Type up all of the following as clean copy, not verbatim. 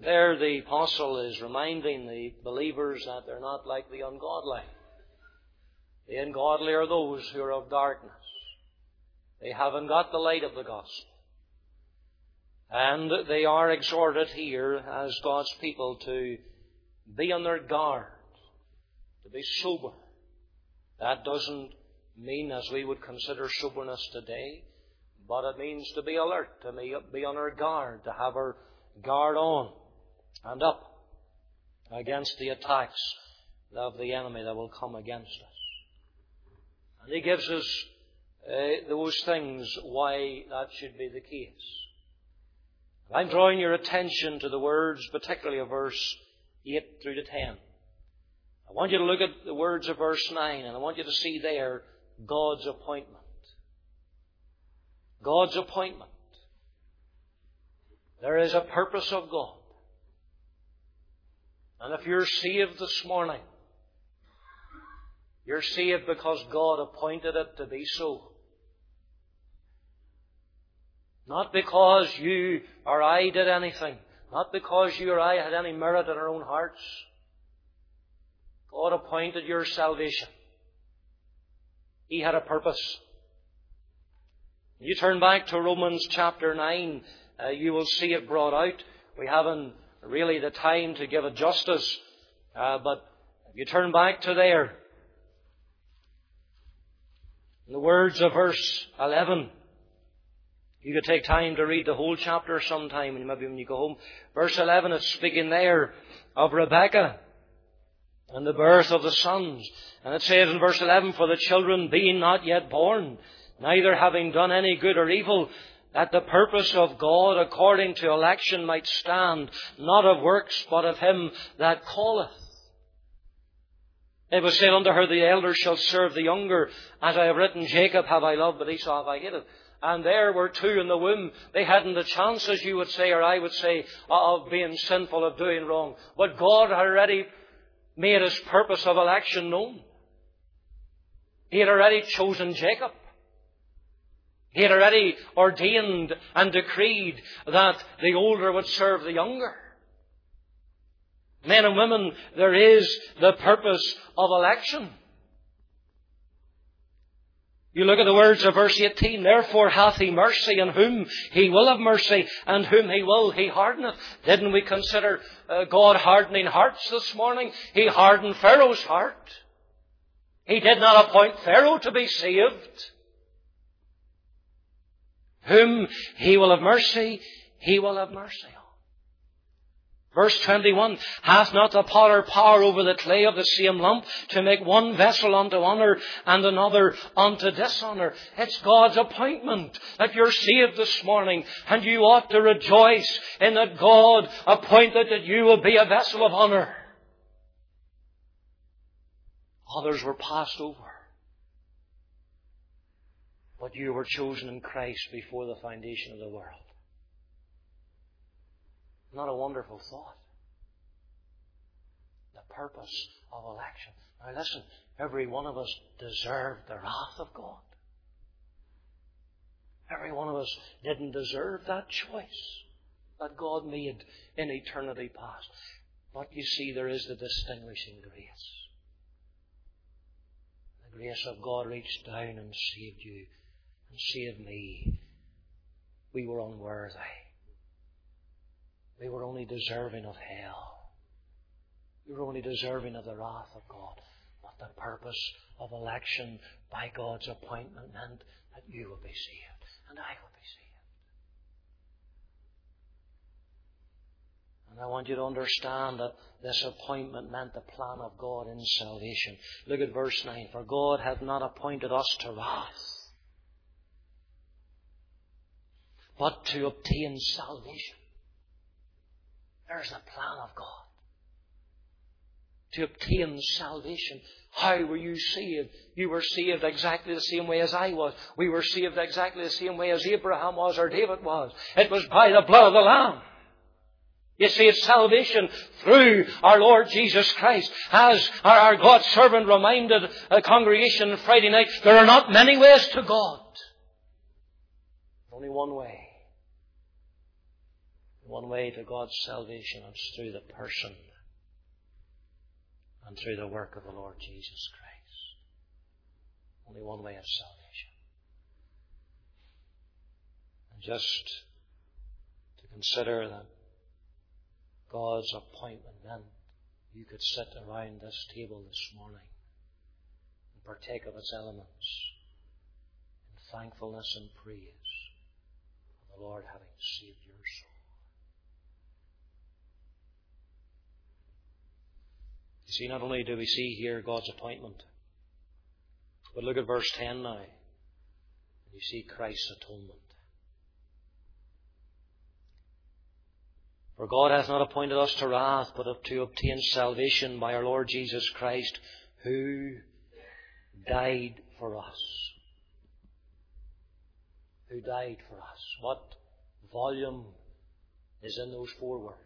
There the apostle is reminding the believers that they're not like the ungodly. The ungodly are those who are of darkness. They haven't got the light of the gospel. And they are exhorted here as God's people to be on their guard, to be sober. That doesn't mean as we would consider soberness today, but it means to be alert, to be on our guard, to have our guard on and up against the attacks of the enemy that will come against us. And he gives us those things why that should be the case. I'm drawing your attention to the words, particularly of verse 8 through to 10. I want you to look at the words of verse 9, and I want you to see there God's appointment. God's appointment. There is a purpose of God. And if you're saved this morning, you're saved because God appointed it to be so. Not because you or I did anything. Not because you or I had any merit in our own hearts. God appointed your salvation. He had a purpose. You turn back to Romans chapter 9, you will see it brought out. We haven't really the time to give it justice, but if you turn back to there, in the words of verse 11, you could take time to read the whole chapter sometime, and maybe when you go home. Verse 11, it's speaking there of Rebekah and the birth of the sons. And it says in verse 11, for the children being not yet born, neither having done any good or evil, that the purpose of God according to election might stand, not of works, but of him that calleth. It was said unto her, the elder shall serve the younger. As I have written, Jacob have I loved, but Esau have I hated. And there were two in the womb. They hadn't the chance, as you would say, or I would say, of being sinful, of doing wrong. But God had already made his purpose of election known. He had already chosen Jacob. He had already ordained and decreed that the older would serve the younger. Men and women, there is the purpose of election. You look at the words of verse 18, therefore hath he mercy on whom he will have mercy, and whom he will he hardeneth. Didn't we consider God hardening hearts this morning? He hardened Pharaoh's heart. He did not appoint Pharaoh to be saved. Whom he will have mercy, he will have mercy on. Verse 21, hath not the potter power over the clay of the same lump to make one vessel unto honour and another unto dishonour? It's God's appointment that you're saved this morning, and you ought to rejoice in that God appointed that you will be a vessel of honour. Others were passed over, but you were chosen in Christ before the foundation of the world. Not a wonderful thought? The purpose of election. Now listen, every one of us deserved the wrath of God. Every one of us didn't deserve that choice that God made in eternity past. But you see, there is the distinguishing grace. The grace of God reached down and saved you and saved me. We were unworthy. We were only deserving of hell. We were only deserving of the wrath of God. But the purpose of election by God's appointment meant that you will be saved and I will be saved. And I want you to understand that this appointment meant the plan of God in salvation. Look at verse 9. For God hath not appointed us to wrath, but to obtain salvation. There's the plan of God. To obtain salvation. How were you saved? You were saved exactly the same way as I was. We were saved exactly the same way as Abraham was or David was. It was by the blood of the Lamb. You see, it's salvation through our Lord Jesus Christ. As our God's servant reminded the congregation Friday night, there are not many ways to God. Only one way. One way to God's salvation is through the person and through the work of the Lord Jesus Christ. Only one way of salvation. And just to consider that God's appointment meant you could sit around this table this morning and partake of its elements in thankfulness and praise for the Lord having saved your soul. You see, not only do we see here God's appointment, but look at verse 10 now, and you see Christ's atonement. For God hath not appointed us to wrath, but to obtain salvation by our Lord Jesus Christ, who died for us. Who died for us. What volume is in those 4 words?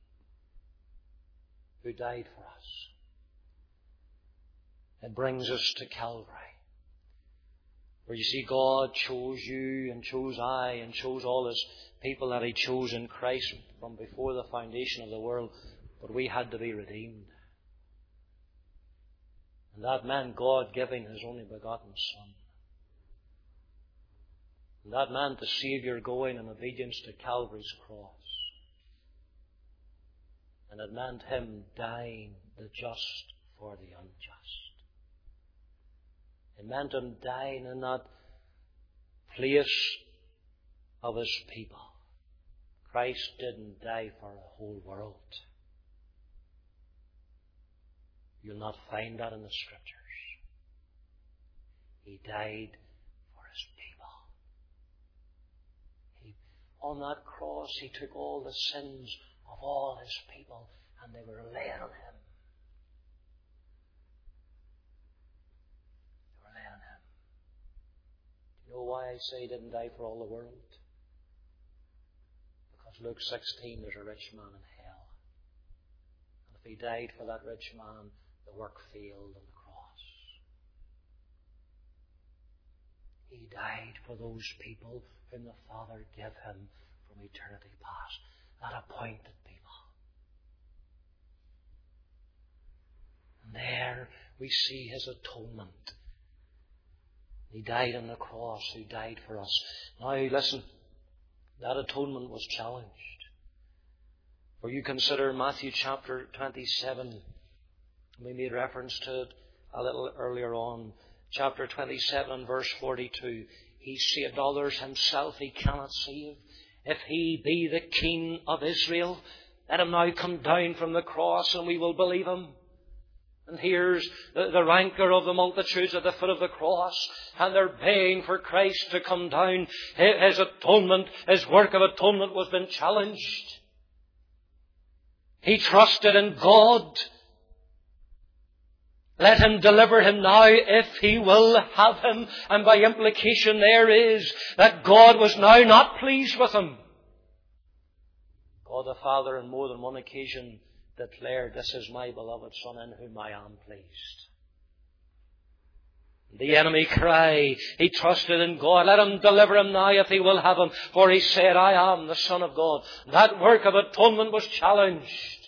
Who died for us. It brings us to Calvary, where you see God chose you and chose I and chose all His people that He chose in Christ from before the foundation of the world, but we had to be redeemed. And that meant God giving His only begotten Son. And that meant the Saviour going in obedience to Calvary's cross. And it meant Him dying the just for the unjust. It meant Him dying in that place of His people. Christ didn't die for the whole world. You'll not find that in the Scriptures. He died for His people. On that cross, He took all the sins of all His people, and they were laid on Him. They were laid on Him. Do you know why I say He didn't die for all the world? Luke 16, there's a rich man in hell. And if He died for that rich man, the work failed on the cross. He died for those people whom the Father gave Him from eternity past. That appointed people. And there we see His atonement. He died on the cross, who died for us. Now listen. That atonement was challenged. For you consider Matthew chapter 27. We made reference to it a little earlier on. Chapter 27 verse 42. He saved others, Himself He cannot save. If He be the King of Israel, let Him now come down from the cross and we will believe Him. And here's the rancor of the multitudes at the foot of the cross, and they're baying for Christ to come down. His atonement, His work of atonement was being challenged. He trusted in God. Let Him deliver him now if He will have him. And by implication there is that God was now not pleased with him. God the Father on more than one occasion declared, "This is my beloved Son in whom I am pleased." The enemy cry, he trusted in God. Let Him deliver him now if He will have him. For He said, "I am the Son of God." That work of atonement was challenged.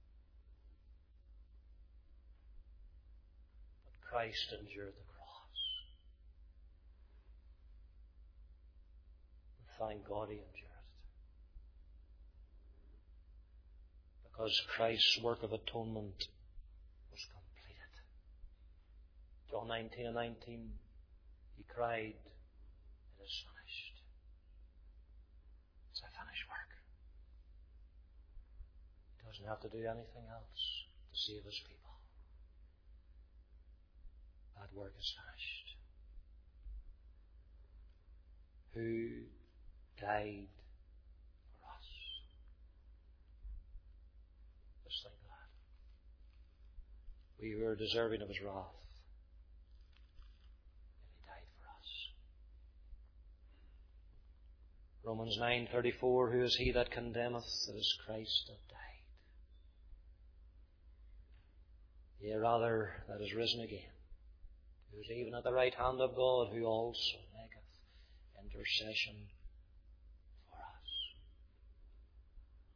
But Christ endured the cross. And thank God He endured it. Because Christ's work of atonement was completed. John 19 and 19, He cried, "It is finished." It's a finished work. He doesn't have to do anything else to save His people. That work is finished. Who died for us? Just think of that. We were deserving of His wrath. Romans 9:34, "Who is he that condemneth? It is Christ that died. Yea, rather, that is risen again, who is even at the right hand of God, who also maketh intercession for us."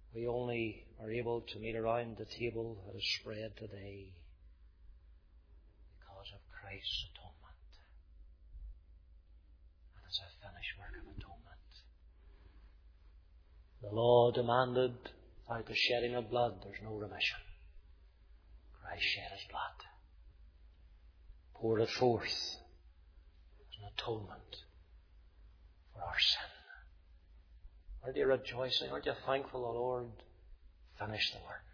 we only are able to meet around the table that is spread today because of Christ's atonement. And it's a finished work of atonement. The law demanded, without the shedding of blood, there's no remission. Christ shed His blood, poured it forth as an atonement for our sin. Aren't you rejoicing? Aren't you thankful the Lord finished the work?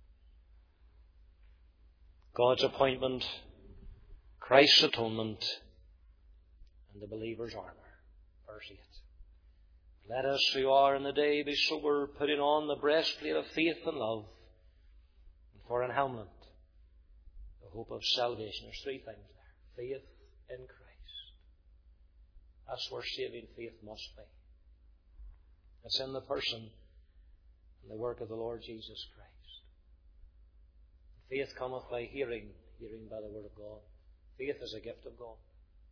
God's appointment, Christ's atonement, and the believer's armour. Verse 8. Let us who are in the day be sober, putting on the breastplate of faith and love, and for an helmet, the hope of salvation. There's three things there. Faith in Christ. That's where saving faith must be. It's in the person and the work of the Lord Jesus Christ. Faith cometh by hearing, hearing by the Word of God. Faith is a gift of God.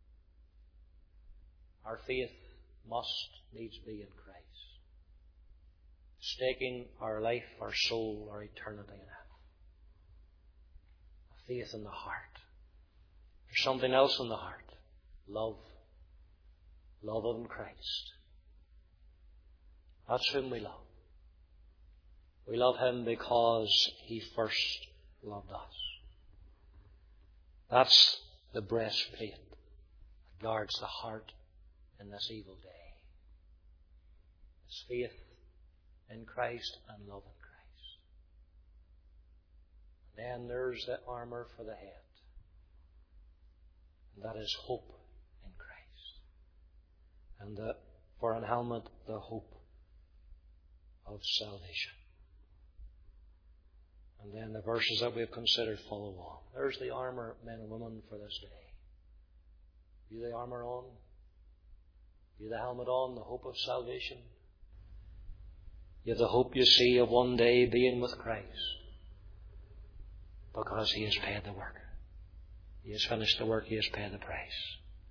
Our faith must needs be in Christ, staking our life, our soul, our eternity in Him. A faith in the heart. There's something else in the heart. Love. Love of Christ. That's whom we love. We love Him because He first loved us. That's the breastplate that guards the heart in this evil day. It's faith in Christ and love in Christ. And then there's the armour for the head. And that is hope in Christ. And for an helmet, the hope of salvation. And then the verses that we've considered follow on. There's the armour, men and women, for this day. You the armour on. You the helmet on, the hope of salvation. You have the hope, you see, of one day being with Christ. Because He has paid the work. He has finished the work. He has paid the price.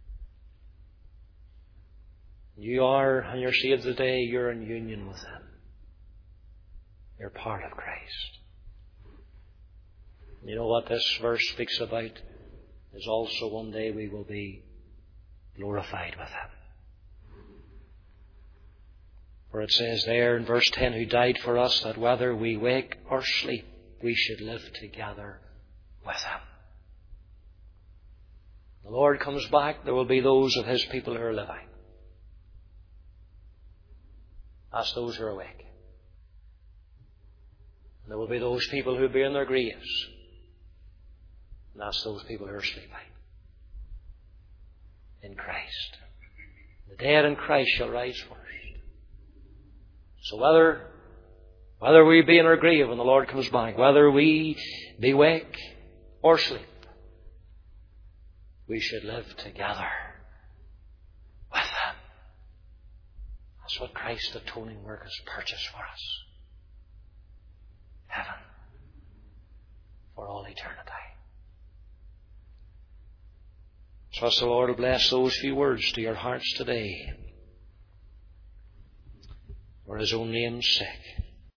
You are, and you're saved today, you're in union with Him. You're part of Christ. You know what this verse speaks about is also one day we will be glorified with Him. For it says there in verse 10, who died for us, that whether we wake or sleep, we should live together with Him. The Lord comes back, there will be those of His people who are living. That's those who are awake. And there will be those people who will be in their graves. And that's those people who are sleeping in Christ. The dead in Christ shall rise first. So whether we be in our grave when the Lord comes back, whether we be awake or sleep, we should live together with Him. That's what Christ's atoning work has purchased for us. Heaven for all eternity. Trust the Lord will bless those few words to your hearts today. For His own name's sake.